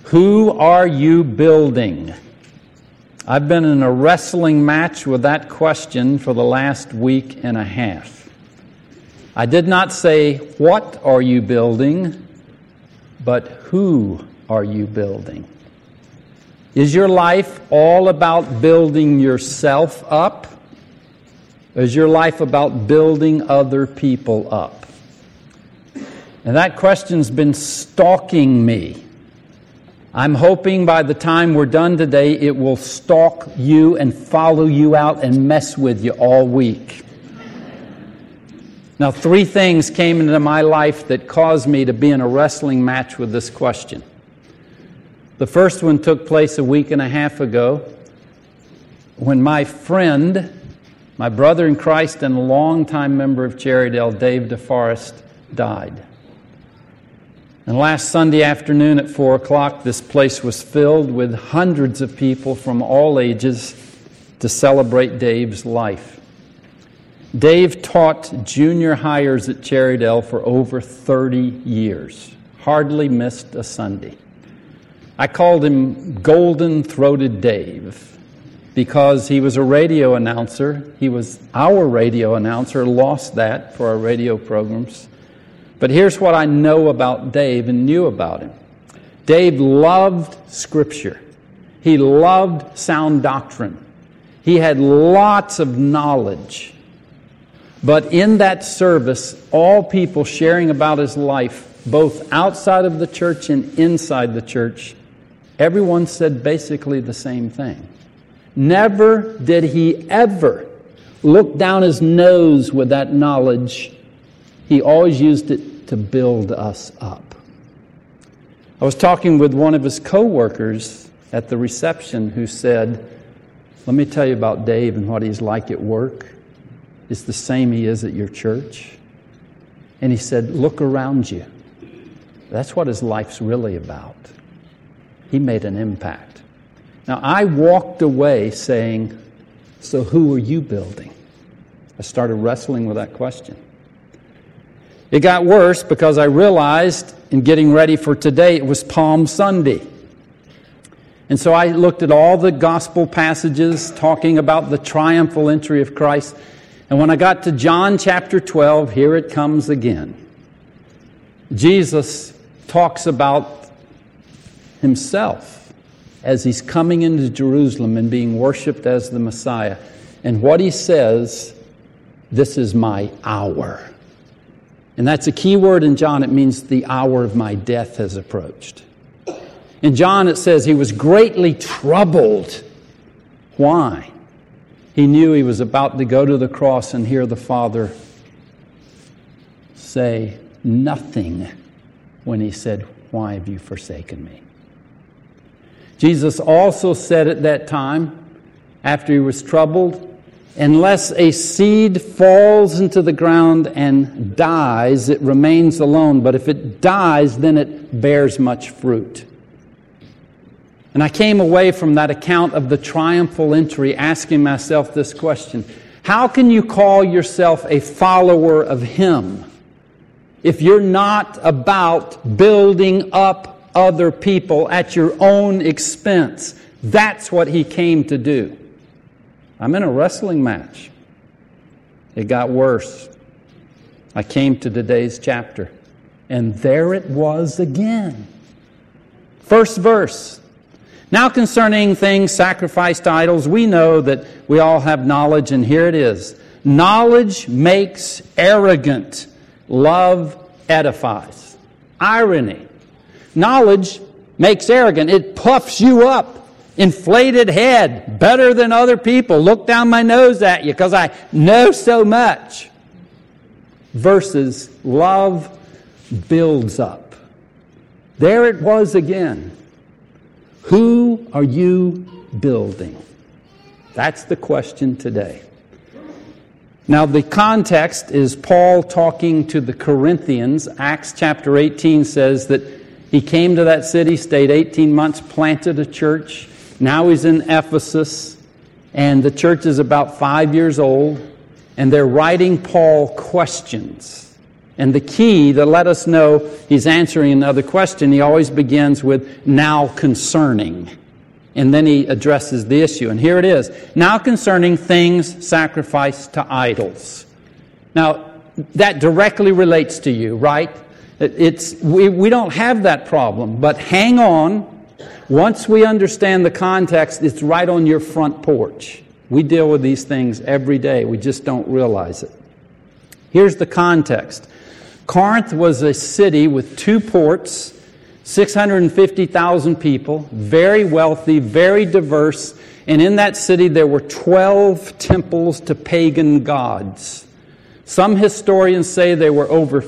Who are you building? I've been in a wrestling match with that question for the last week and a half. I did not say, what are you building, but who are you building? Is your life all about building yourself up? Or is your life about building other people up? And that question's been stalking me. I'm hoping by the time we're done today, it will stalk you and follow you out and mess with you all week. Now, 3 things came into my life that caused me to be in a wrestling match with this question. The first one took place a week and a half ago when my friend, my brother in Christ and a longtime member of Cherrydale, Dave DeForest, died. And last Sunday afternoon at 4 o'clock, this place was filled with hundreds of people from all ages to celebrate Dave's life. Dave taught junior hires at Cherrydale for over 30 years. Hardly missed a Sunday. I called him Golden-Throated Dave because he was a radio announcer. He was our radio announcer, lost that for our radio programs. But here's what I know about Dave and knew about him. Dave loved Scripture. He loved sound doctrine. He had lots of knowledge. But in that service, all people sharing about his life, both outside of the church and inside the church, everyone said basically the same thing. Never did he ever look down his nose with that knowledge. He always used it to build us up. I was talking with one of his co-workers at the reception who said, let me tell you about Dave and what he's like at work. It's the same he is at your church. And he said, look around you. That's what his life's really about. He made an impact. Now, I walked away saying, so who are you building? I started wrestling with that question. It got worse because I realized in getting ready for today, it was Palm Sunday. And so I looked at all the gospel passages talking about the triumphal entry of Christ. And when I got to John chapter 12, here it comes again. Jesus talks about himself as he's coming into Jerusalem and being worshipped as the Messiah. And what he says, this is my hour. And that's a key word in John. It means the hour of my death has approached. In John it says he was greatly troubled. Why? He knew he was about to go to the cross and hear the Father say nothing when he said, why have you forsaken me? Jesus also said at that time, after he was troubled, unless a seed falls into the ground and dies, it remains alone. But if it dies, then it bears much fruit. And I came away from that account of the triumphal entry asking myself this question. How can you call yourself a follower of Him if you're not about building up other people at your own expense? That's what He came to do. I'm in a wrestling match. It got worse. I came to today's chapter, and there it was again. First verse. Now concerning things sacrificed to idols, we know that we all have knowledge, and here it is. Knowledge makes arrogant. Love edifies. Irony. Knowledge makes arrogant. It puffs you up. Inflated head, better than other people. Look down my nose at you because I know so much. Versus love builds up. There it was again. Who are you building? That's the question today. Now the context is Paul talking to the Corinthians. Acts chapter 18 says that he came to that city, stayed 18 months, planted a church. Now he's in Ephesus, and the church is about 5 years old, and they're writing Paul questions. And the key to let us know he's answering another question, he always begins with, now concerning. And then he addresses the issue. And here it is. Now concerning things sacrificed to idols. Now, that directly relates to you, right? We don't have that problem. But hang on. Once we understand the context, it's right on your front porch. We deal with these things every day. We just don't realize it. Here's the context. Corinth was a city with 2 ports, 650,000 people, very wealthy, very diverse, and in that city there were 12 temples to pagan gods. Some historians say there were over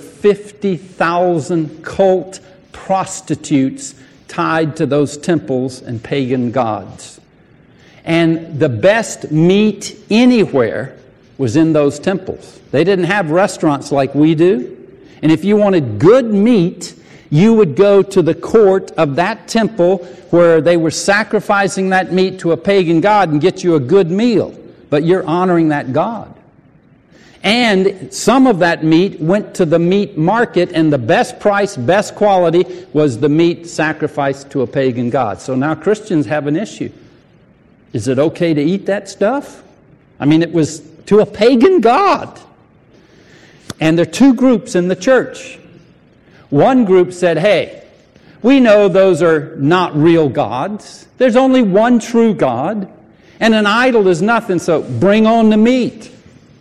50,000 cult prostitutes tied to those temples and pagan gods. And the best meat anywhere was in those temples. They didn't have restaurants like we do. And if you wanted good meat, you would go to the court of that temple where they were sacrificing that meat to a pagan god and get you a good meal. But you're honoring that god. And some of that meat went to the meat market, and the best price, best quality was the meat sacrificed to a pagan god. So now Christians have an issue. Is it okay to eat that stuff? I mean, it was to a pagan god. And there are 2 groups in the church. One group said, hey, we know those are not real gods. There's only one true God. And an idol is nothing, so bring on the meat.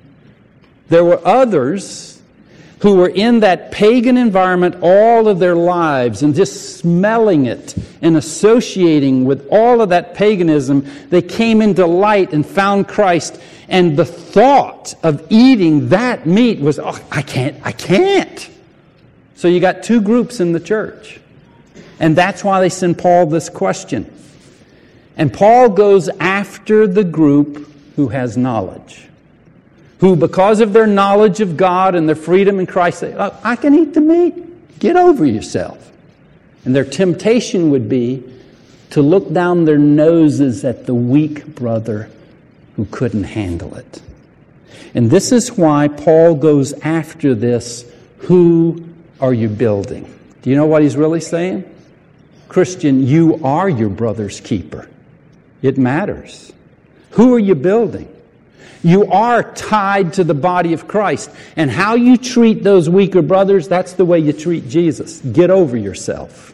There were others who were in that pagan environment all of their lives and just smelling it and associating with all of that paganism. They came into light and found Christ. And the thought of eating that meat was, oh, I can't. So you got 2 groups in the church. And that's why they send Paul this question. And Paul goes after the group who has knowledge. Who, because of their knowledge of God and their freedom in Christ, say, oh, I can eat the meat. Get over yourself. And their temptation would be to look down their noses at the weak brother who couldn't handle it. And this is why Paul goes after this. Who are you building? Do you know what he's really saying? Christian, you are your brother's keeper. It matters. Who are you building? You are tied to the body of Christ. And how you treat those weaker brothers, that's the way you treat Jesus. Get over yourself.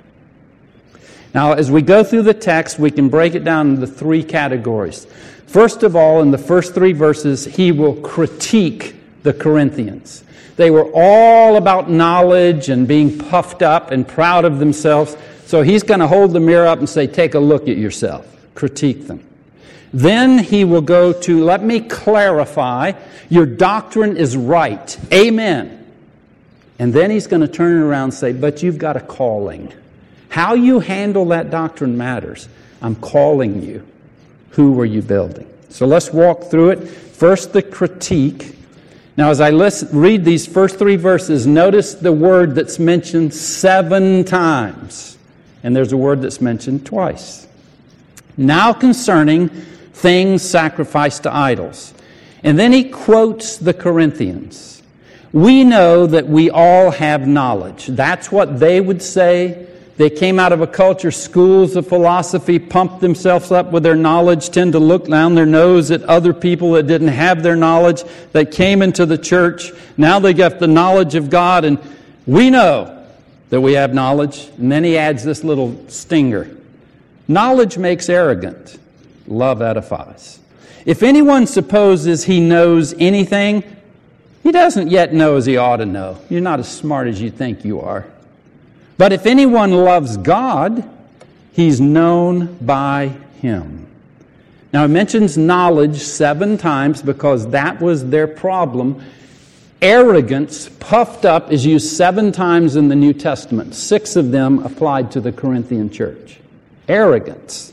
Now, as we go through the text, we can break it down into 3 categories. First of all, in the first 3 verses, he will critique the Corinthians. They were all about knowledge and being puffed up and proud of themselves. So he's going to hold the mirror up and say, take a look at yourself. Critique them. Then he will go to, let me clarify, your doctrine is right. Amen. And then he's going to turn it around and say, but you've got a calling. How you handle that doctrine matters. I'm calling you. Who are you building? So let's walk through it. First, the critique. Now, as I read these first 3 verses, notice the word that's mentioned 7 times. And there's a word that's mentioned twice. Now concerning things sacrificed to idols. And then he quotes the Corinthians. We know that we all have knowledge. That's what they would say. They came out of a culture, schools of philosophy, pumped themselves up with their knowledge, tend to look down their nose at other people that didn't have their knowledge. They came into the church. Now they got the knowledge of God, and we know that we have knowledge. And then he adds this little stinger. Knowledge makes arrogant. Love edifies. If anyone supposes he knows anything, he doesn't yet know as he ought to know. You're not as smart as you think you are. But if anyone loves God, he's known by Him. Now it mentions knowledge 7 times because that was their problem. Arrogance, puffed up, is used 7 times in the New Testament. 6 of them applied to the Corinthian church. Arrogance.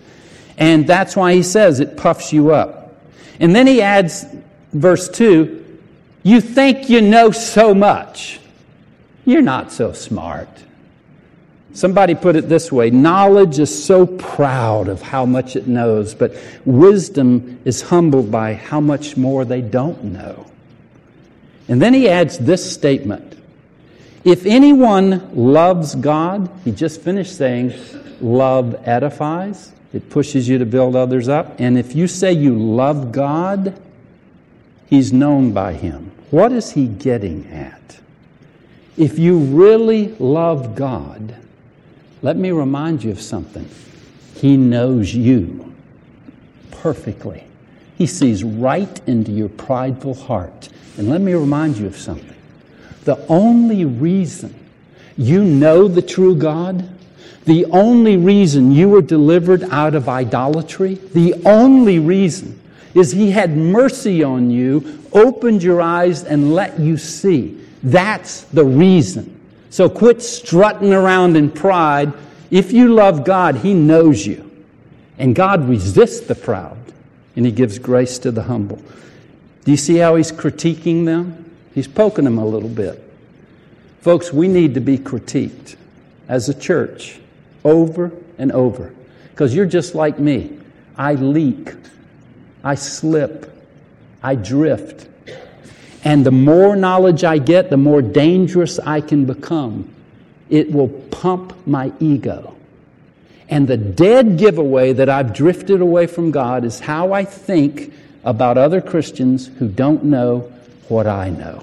And that's why he says it puffs you up. And then he adds, verse 2, you think you know so much. You're not so smart. Somebody put it this way, knowledge is so proud of how much it knows, but wisdom is humbled by how much more they don't know. And then he adds this statement, If anyone loves God, he just finished saying, love edifies. It pushes you to build others up. And if you say you love God, he's known by him. What is he getting at? If you really love God, let me remind you of something. He knows you perfectly. He sees right into your prideful heart. And let me remind you of something. The only reason you know the true God, the only reason you were delivered out of idolatry, the only reason is he had mercy on you, opened your eyes, and let you see. That's the reason. So quit strutting around in pride. If you love God, he knows you. And God resists the proud, and he gives grace to the humble. Do you see how he's critiquing them? He's poking them a little bit. Folks, we need to be critiqued as a church over and over. Because you're just like me. I leak. I slip. I drift. And the more knowledge I get, the more dangerous I can become. It will pump my ego. And the dead giveaway that I've drifted away from God is how I think about other Christians who don't know what I know.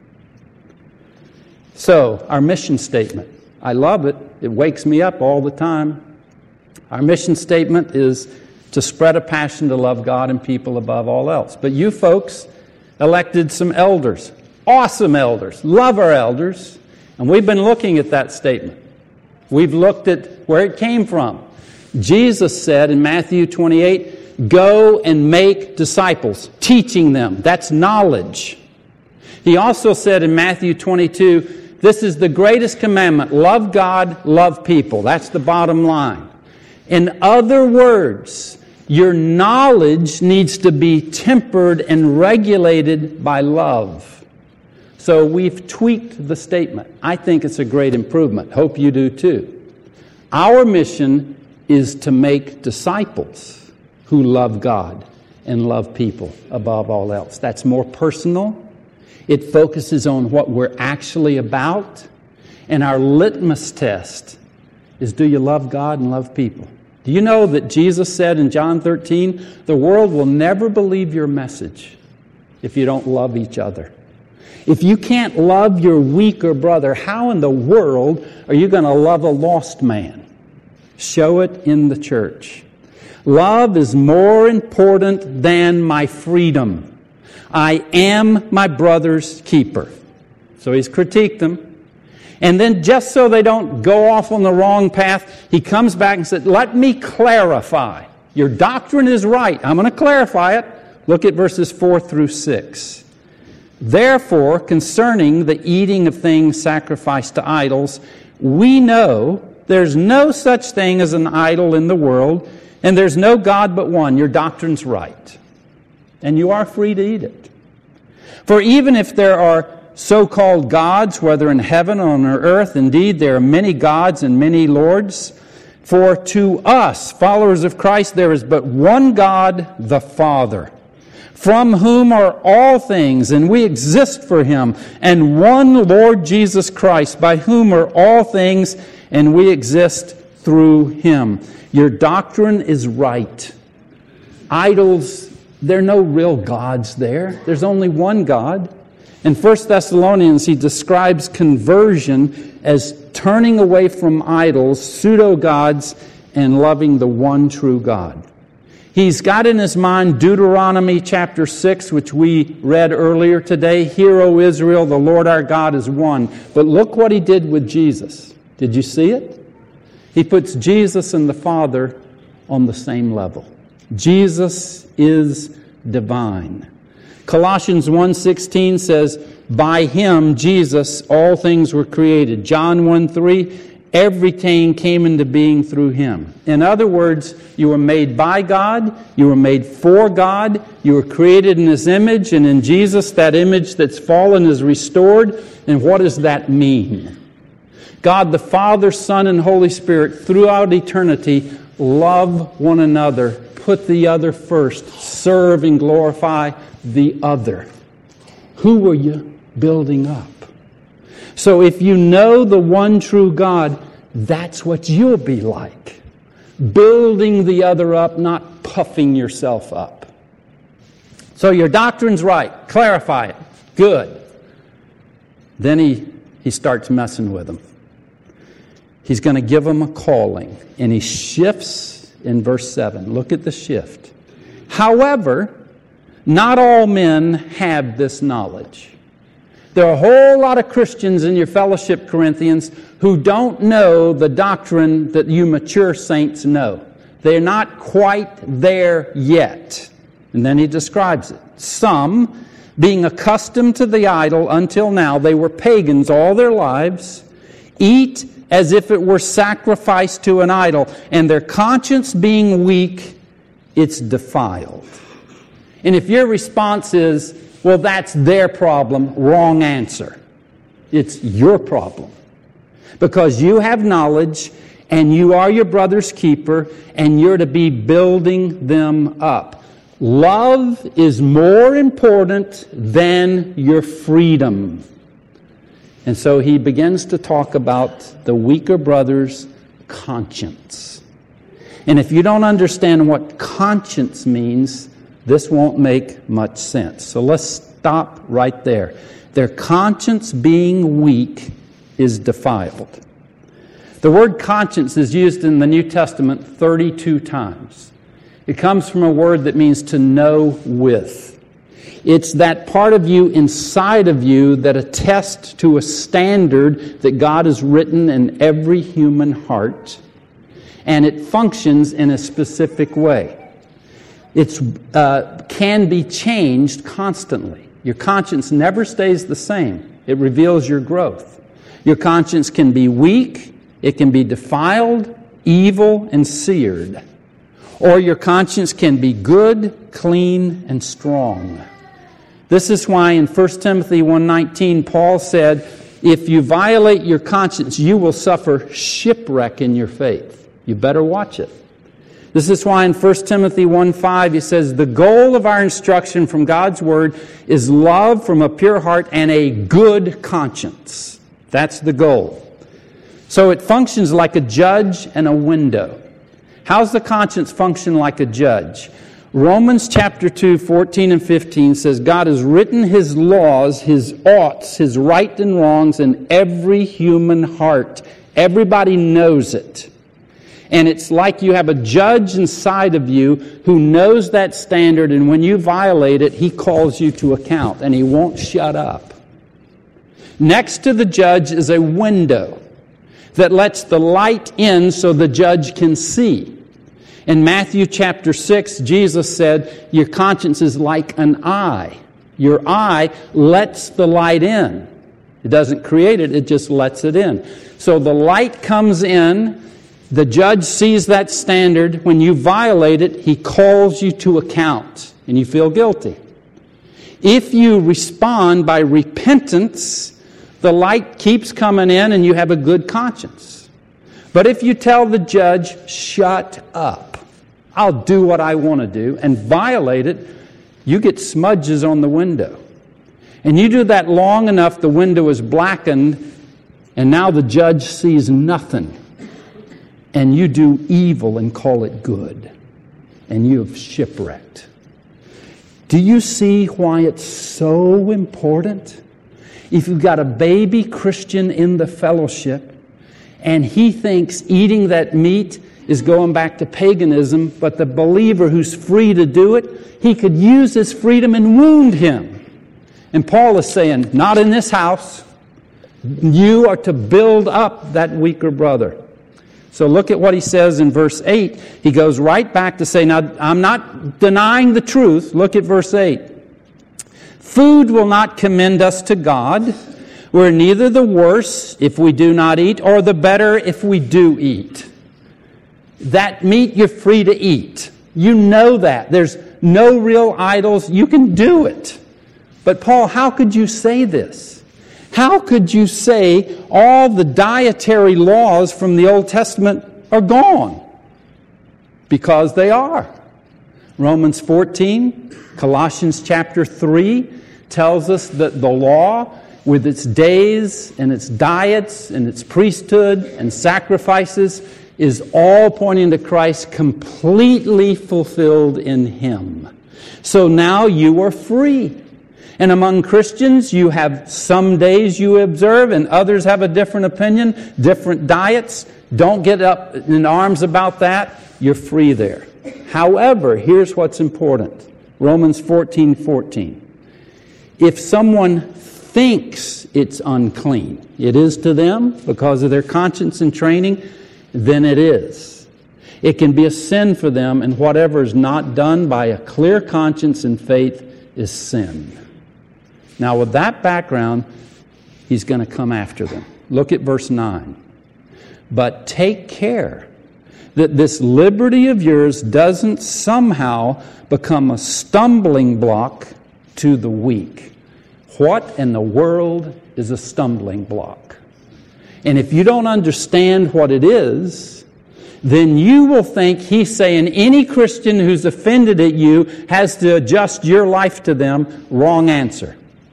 So, our mission statement. I love it. It wakes me up all the time. Our mission statement is to spread a passion to love God and people above all else. But you folks elected some elders. Awesome elders. Love our elders. And we've been looking at that statement. We've looked at where it came from. Jesus said in Matthew 28, go and make disciples, teaching them. That's knowledge. He also said in Matthew 22, this is the greatest commandment. Love God, love people. That's the bottom line. In other words, your knowledge needs to be tempered and regulated by love. So we've tweaked the statement. I think it's a great improvement. Hope you do too. Our mission is to make disciples who love God and love people above all else. That's more personal. It focuses on what we're actually about. And our litmus test is, do you love God and love people? Do you know that Jesus said in John 13, the world will never believe your message if you don't love each other. If you can't love your weaker brother, how in the world are you going to love a lost man? Show it in the church. Love is more important than my freedom. I am my brother's keeper. So he's critiqued them. And then just so they don't go off on the wrong path, he comes back and said, let me clarify. Your doctrine is right. I'm going to clarify it. Look at verses 4 through 6. Therefore, concerning the eating of things sacrificed to idols, we know there's no such thing as an idol in the world, and there's no God but one. Your doctrine's right. And you are free to eat it. For even if there are so-called gods, whether in heaven or on earth, indeed there are many gods and many lords, for to us, followers of Christ, there is but one God, the Father, from whom are all things, and we exist for him, and one Lord Jesus Christ, by whom are all things, and we exist through him. Your doctrine is right. Idols, there are no real gods there. There's only one God. In 1 Thessalonians, he describes conversion as turning away from idols, pseudo-gods, and loving the one true God. He's got in his mind Deuteronomy chapter 6, which we read earlier today. Hear, O Israel, the Lord our God is one. But look what he did with Jesus. Did you see it? He puts Jesus and the Father on the same level. Jesus is divine. Colossians 1:16 says, by him, Jesus, all things were created. John 1:3, everything came into being through him. In other words, you were made by God, you were made for God, you were created in his image, and in Jesus, that image that's fallen is restored. And what does that mean? God the Father, Son, and Holy Spirit, throughout eternity, love one another, put the other first, serve and glorify the other. Who were you building up? So if you know the one true God, that's what you'll be like. Building the other up, not puffing yourself up. So your doctrine's right. Clarify it. Good. Then he starts messing with them. He's going to give them a calling. And he shifts in verse 7. Look at the shift. However, not all men have this knowledge. There are a whole lot of Christians in your fellowship, Corinthians, who don't know the doctrine that you mature saints know. They're not quite there yet. And then he describes it. Some, being accustomed to the idol until now, they were pagans all their lives, eat as if it were sacrificed to an idol, and their conscience being weak, it's defiled. And if your response is, well, that's their problem, wrong answer. It's your problem. Because you have knowledge, and you are your brother's keeper, and you're to be building them up. Love is more important than your freedom. And so he begins to talk about the weaker brother's conscience. And if you don't understand what conscience means, this won't make much sense. So let's stop right there. Their conscience being weak is defiled. The word conscience is used in the New Testament 32 times. It comes from a word that means to know with. It's that part of you inside of you that attests to a standard that God has written in every human heart, and it functions in a specific way. It can be changed constantly. Your conscience never stays the same. It reveals your growth. Your conscience can be weak, it can be defiled, evil, and seared. Or your conscience can be good, clean, and strong. This is why in 1 Timothy 1:19, Paul said, if you violate your conscience, you will suffer shipwreck in your faith. You better watch it. This is why in 1 Timothy 1:5, he says, the goal of our instruction from God's Word is love from a pure heart and a good conscience. That's the goal. So it functions like a judge and a window. How's the conscience function like a judge? Romans chapter 2, 14 and 15 says, God has written His laws, His oughts, His right and wrongs in every human heart. Everybody knows it. And it's like you have a judge inside of you who knows that standard, and when you violate it, he calls you to account, and he won't shut up. Next to the judge is a window that lets the light in so the judge can see. In Matthew chapter 6, Jesus said, your conscience is like an eye. Your eye lets the light in. It doesn't create it, it just lets it in. So the light comes in, the judge sees that standard. When you violate it, he calls you to account, and you feel guilty. If you respond by repentance, the light keeps coming in and you have a good conscience. But if you tell the judge, shut up, I'll do what I want to do, and violate it, you get smudges on the window. And you do that long enough, the window is blackened, and now the judge sees nothing. And you do evil and call it good. And you have shipwrecked. Do you see why it's so important? If you've got a baby Christian in the fellowship, and he thinks eating that meat is going back to paganism, but the believer who's free to do it, he could use his freedom and wound him. And Paul is saying, not in this house. You are to build up that weaker brother. So look at what he says in verse 8. He goes right back to say, now I'm not denying the truth. Look at verse 8. Food will not commend us to God. We're neither the worse if we do not eat, or the better if we do eat. That meat you're free to eat. You know that. There's no real idols. You can do it. But Paul, how could you say this? How could you say all the dietary laws from the Old Testament are gone? Because they are. Romans 14, Colossians chapter 3 tells us that the law with its days and its diets and its priesthood and sacrifices, is all pointing to Christ completely fulfilled in Him. So now you are free. And among Christians, you have some days you observe and others have a different opinion, different diets. Don't get up in arms about that. You're free there. However, here's what's important. Romans 14:14. If someone thinks it's unclean, it is to them because of their conscience and training, then it is. It can be a sin for them, and whatever is not done by a clear conscience and faith is sin. Now, with that background, he's going to come after them. Look at verse 9. But take care that this liberty of yours doesn't somehow become a stumbling block to the weak. What in the world is a stumbling block? And if you don't understand what it is, then you will think he's saying any Christian who's offended at you has to adjust your life to them. Wrong answer.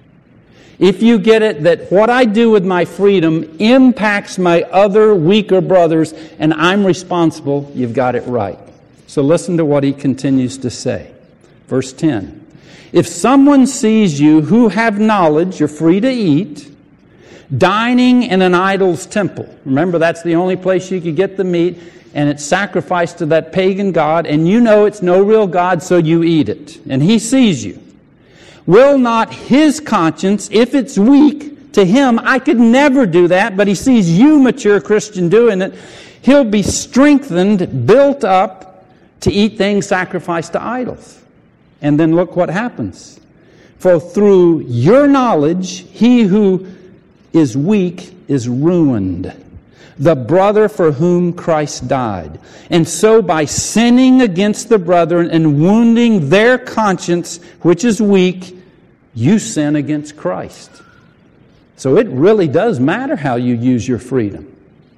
If you get it that what I do with my freedom impacts my other weaker brothers and I'm responsible, you've got it right. So listen to what he continues to say. Verse 10. If someone sees you who have knowledge, you're free to eat, dining in an idol's temple. Remember, that's the only place you could get the meat, and it's sacrificed to that pagan god, and you know it's no real God, so you eat it. And he sees you. Will not his conscience, if it's weak to him, I could never do that, but he sees you, mature Christian, doing it, he'll be strengthened, built up to eat things sacrificed to idols. And then look what happens. For through your knowledge, he who is weak is ruined, the brother for whom Christ died. And so by sinning against the brethren and wounding their conscience, which is weak, you sin against Christ. So it really does matter how you use your freedom.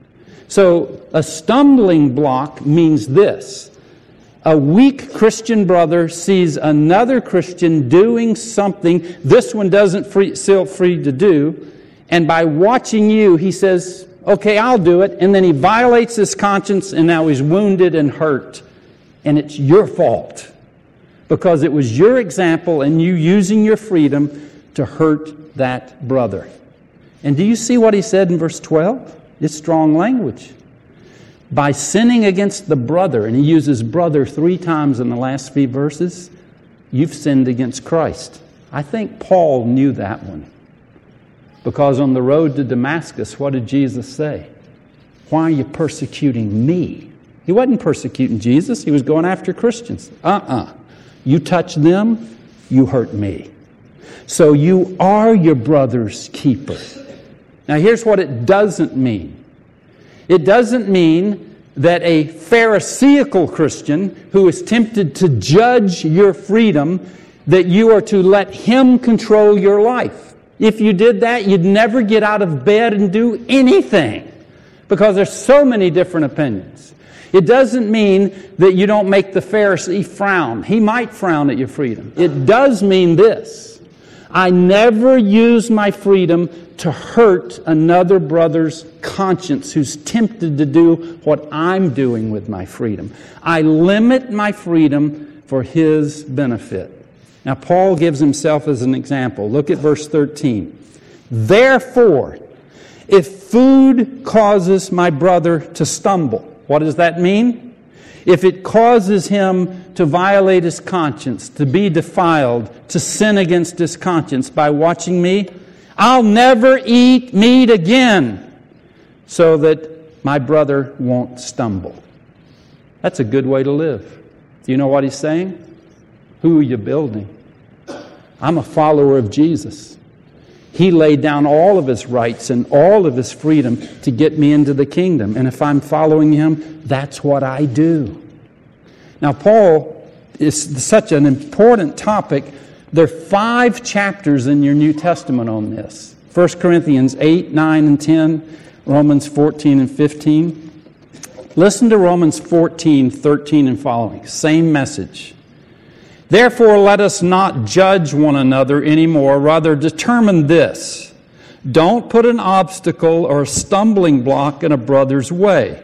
So a stumbling block means this. A weak Christian brother sees another Christian doing something this one doesn't feel free to do, and by watching you, he says, okay, I'll do it, and then he violates his conscience, and now he's wounded and hurt. And it's your fault, because it was your example and you using your freedom to hurt that brother. And do you see what he said in verse 12? It's strong language. By sinning against the brother, and he uses brother 3 times in the last few verses, you've sinned against Christ. I think Paul knew that one. Because on the road to Damascus, what did Jesus say? Why are you persecuting me? He wasn't persecuting Jesus. He was going after Christians. You touch them, you hurt me. So you are your brother's keeper. Now here's what it doesn't mean. It doesn't mean that a Pharisaical Christian who is tempted to judge your freedom, that you are to let him control your life. If you did that, you'd never get out of bed and do anything, because there's so many different opinions. It doesn't mean that you don't make the Pharisee frown. He might frown at your freedom. It does mean this. I never use my freedom to hurt another brother's conscience who's tempted to do what I'm doing with my freedom. I limit my freedom for his benefit. Now, Paul gives himself as an example. Look at verse 13. Therefore, if food causes my brother to stumble, what does that mean? If it causes him to violate his conscience, to be defiled, to sin against his conscience by watching me, I'll never eat meat again so that my brother won't stumble. That's a good way to live. Do you know what he's saying? Who are you building? I'm a follower of Jesus. He laid down all of his rights and all of his freedom to get me into the kingdom. And if I'm following him, that's what I do. Now, Paul is such an important topic. There are 5 chapters in your New Testament on this. 1 Corinthians 8, 9, and 10, Romans 14 and 15. Listen to Romans 14, 13 and following. Same message. Therefore, let us not judge one another anymore. Rather, determine this. Don't put an obstacle or a stumbling block in a brother's way.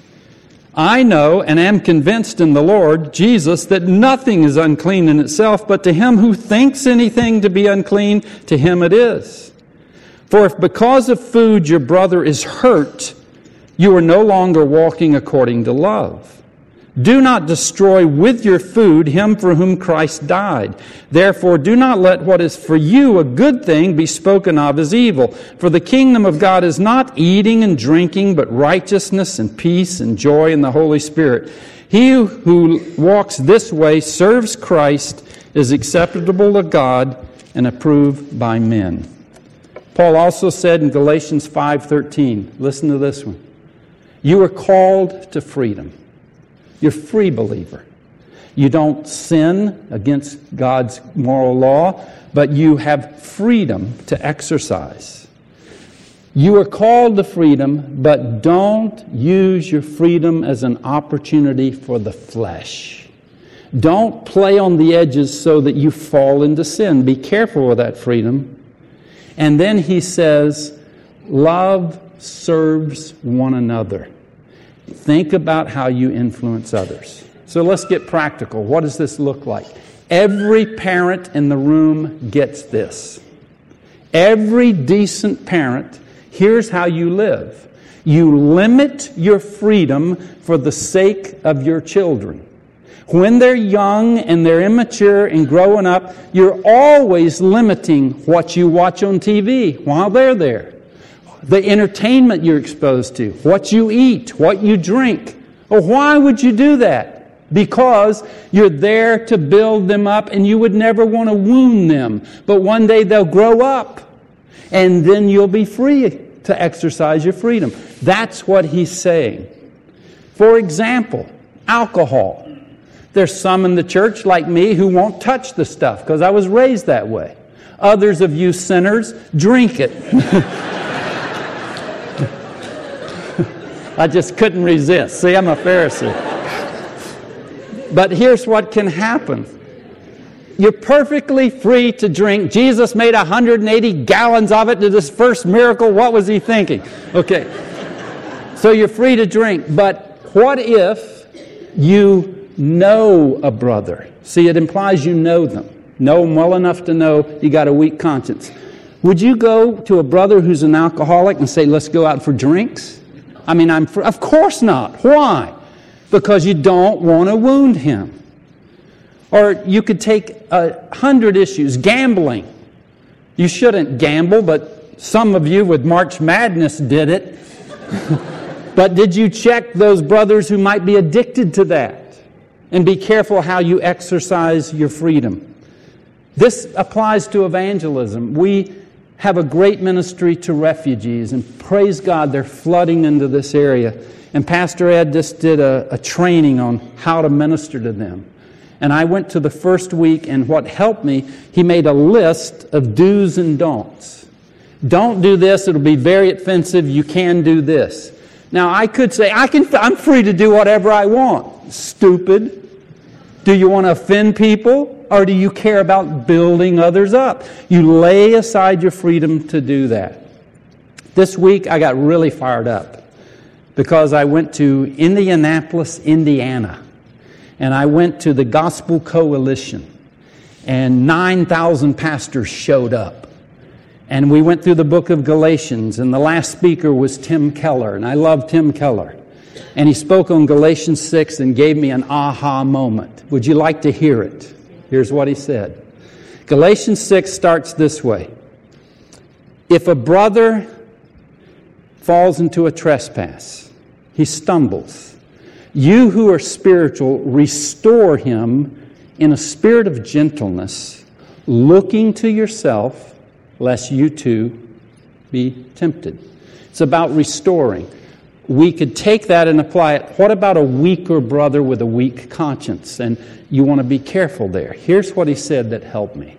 I know and am convinced in the Lord Jesus that nothing is unclean in itself, but to him who thinks anything to be unclean, to him it is. For if because of food your brother is hurt, you are no longer walking according to love. Do not destroy with your food him for whom Christ died. Therefore, do not let what is for you a good thing be spoken of as evil. For the kingdom of God is not eating and drinking, but righteousness and peace and joy in the Holy Spirit. He who walks this way serves Christ, is acceptable to God, and approved by men. Paul also said in Galatians 5:13, listen to this one. You are called to freedom. You're a free believer. You don't sin against God's moral law, but you have freedom to exercise. You are called to freedom, but don't use your freedom as an opportunity for the flesh. Don't play on the edges so that you fall into sin. Be careful with that freedom. And then he says, love serves one another. Think about how you influence others. So let's get practical. What does this look like? Every parent in the room gets this. Every decent parent, here's how you live. You limit your freedom for the sake of your children. When they're young and they're immature and growing up, you're always limiting what you watch on TV while they're there. The entertainment you're exposed to, what you eat, what you drink. Well, why would you do that? Because you're there to build them up and you would never want to wound them. But one day they'll grow up and then you'll be free to exercise your freedom. That's what he's saying. For example, alcohol. There's some in the church like me who won't touch the stuff because I was raised that way. Others of you sinners drink it. I just couldn't resist. See, I'm a Pharisee. But here's what can happen. You're perfectly free to drink. Jesus made 180 gallons of it to this first miracle. What was he thinking? Okay. So you're free to drink. But what if you know a brother? See, it implies you know them. Know them well enough to know you got a weak conscience. Would you go to a brother who's an alcoholic and say, let's go out for drinks? I mean, of course not. Why? Because you don't want to wound him. Or you could take 100 issues. Gambling. You shouldn't gamble, but some of you with March Madness did it. But did you check those brothers who might be addicted to that? And be careful how you exercise your freedom. This applies to evangelism. We have a great ministry to refugees, and praise God, they're flooding into this area. And Pastor Ed just did a training on how to minister to them. And I went to the first week, and what helped me, he made a list of do's and don'ts. Don't do this, it'll be very offensive, you can do this. Now I could say, I'm free to do whatever I want. Stupid. Do you want to offend people? Or do you care about building others up? You lay aside your freedom to do that. This week I got really fired up because I went to Indianapolis, Indiana. And I went to the Gospel Coalition. And 9,000 pastors showed up. And we went through the book of Galatians. And the last speaker was Tim Keller. And I love Tim Keller. And he spoke on Galatians 6 and gave me an aha moment. Would you like to hear it? Here's what he said. Galatians 6 starts this way. If a brother falls into a trespass, he stumbles. You who are spiritual, restore him in a spirit of gentleness, looking to yourself, lest you too be tempted. It's about restoring. We could take that and apply it. What about a weaker brother with a weak conscience? And you want to be careful there. Here's what he said that helped me.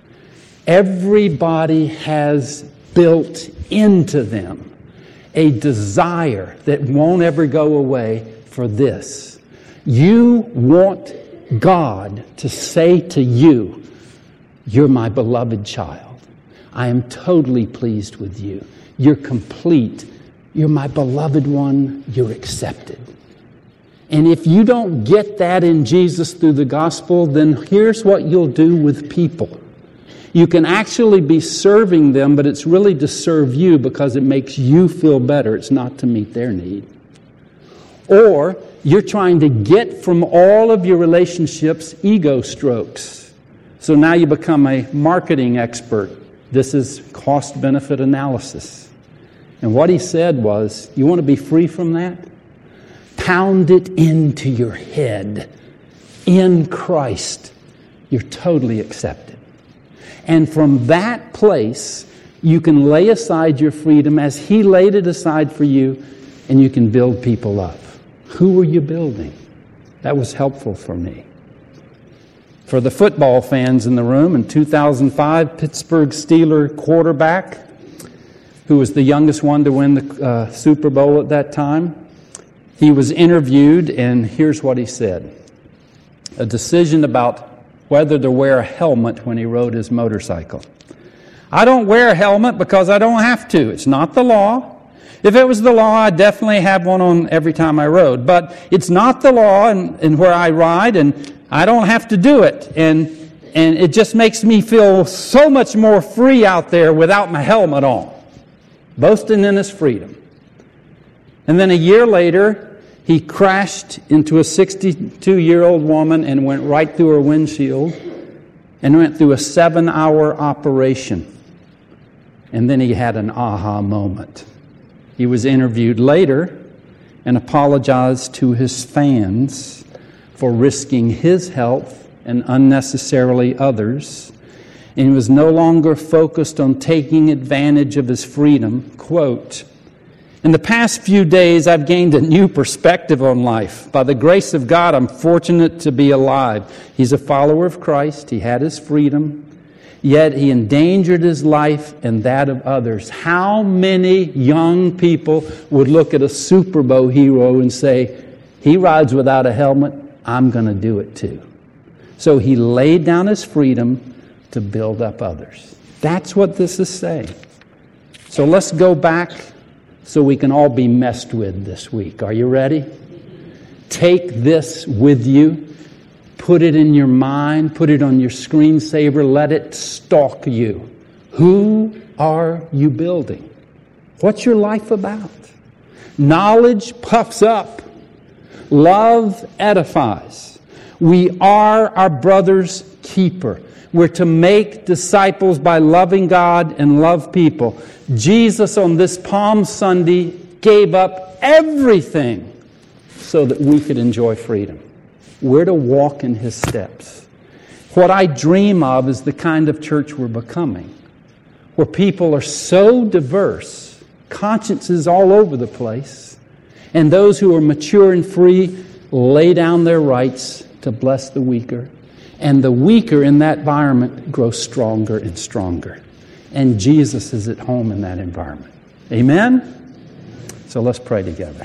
Everybody has built into them a desire that won't ever go away for this. You want God to say to you, you're my beloved child. I am totally pleased with you. You're complete. You're my beloved one. You're accepted. And if you don't get that in Jesus through the gospel, then here's what you'll do with people. You can actually be serving them, but it's really to serve you because it makes you feel better. It's not to meet their need. Or you're trying to get from all of your relationships ego strokes. So now you become a marketing expert. This is cost-benefit analysis. And what he said was, you want to be free from that? Pound it into your head. In Christ, you're totally accepted. And from that place, you can lay aside your freedom as He laid it aside for you, and you can build people up. Who were you building? That was helpful for me. For the football fans in the room, in 2005, Pittsburgh Steelers quarterback, who was the youngest one to win the Super Bowl at that time, he was interviewed, and here's what he said. A decision about whether to wear a helmet when he rode his motorcycle. I don't wear a helmet because I don't have to. It's not the law. If it was the law, I'd definitely have one on every time I rode. But it's not the law in where I ride, and I don't have to do it. And it just makes me feel so much more free out there without my helmet on. Boasting in his freedom. And then a year later, he crashed into a 62-year-old woman and went right through her windshield and went through a 7-hour operation. And then he had an aha moment. He was interviewed later and apologized to his fans for risking his health and unnecessarily others. And he was no longer focused on taking advantage of his freedom. Quote, in the past few days, I've gained a new perspective on life. By the grace of God, I'm fortunate to be alive. He's a follower of Christ. He had his freedom. Yet he endangered his life and that of others. How many young people would look at a Super Bowl hero and say, he rides without a helmet, I'm going to do it too. So he laid down his freedom to build up others. That's what this is saying. So let's go back so we can all be messed with this week. Are you ready? Take this with you. Put it in your mind. Put it on your screensaver. Let it stalk you. Who are you building? What's your life about? Knowledge puffs up. Love edifies. We are our brother's keeper. We're to make disciples by loving God and love people. Jesus on this Palm Sunday gave up everything so that we could enjoy freedom. We're to walk in His steps. What I dream of is the kind of church we're becoming, where people are so diverse, consciences all over the place, and those who are mature and free lay down their rights to bless the weaker. And the weaker in that environment grow stronger and stronger. And Jesus is at home in that environment. Amen? So let's pray together.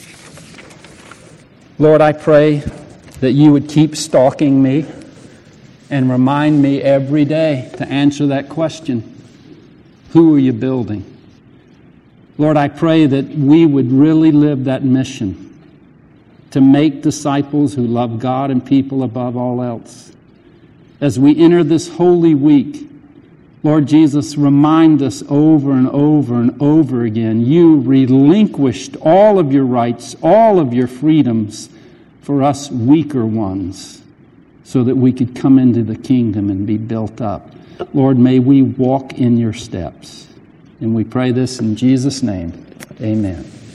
Lord, I pray that you would keep stalking me and remind me every day to answer that question. Who are you building? Lord, I pray that we would really live that mission to make disciples who love God and people above all else. As we enter this holy week, Lord Jesus, remind us over and over and over again, you relinquished all of your rights, all of your freedoms for us weaker ones, so that we could come into the kingdom and be built up. Lord, may we walk in your steps. And we pray this in Jesus' name. Amen.